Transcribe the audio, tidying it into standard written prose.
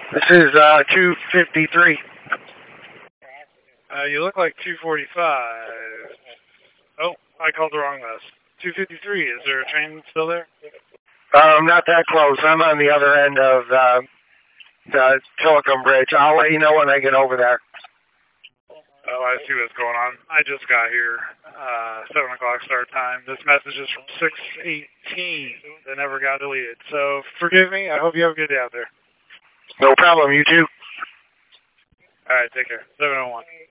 This is 253. You look like 245. Oh, I called the wrong list. 253. Is there a train still there? Not that close. I'm on the other end of the Telecom Bridge. I'll let you know when I get over there. Oh, I see what's going on. I just got here. 7 o'clock start time. This message is from 6:18 that never got deleted. So forgive me. I hope you have a good day out there. No problem. You too. All right, take care. 701.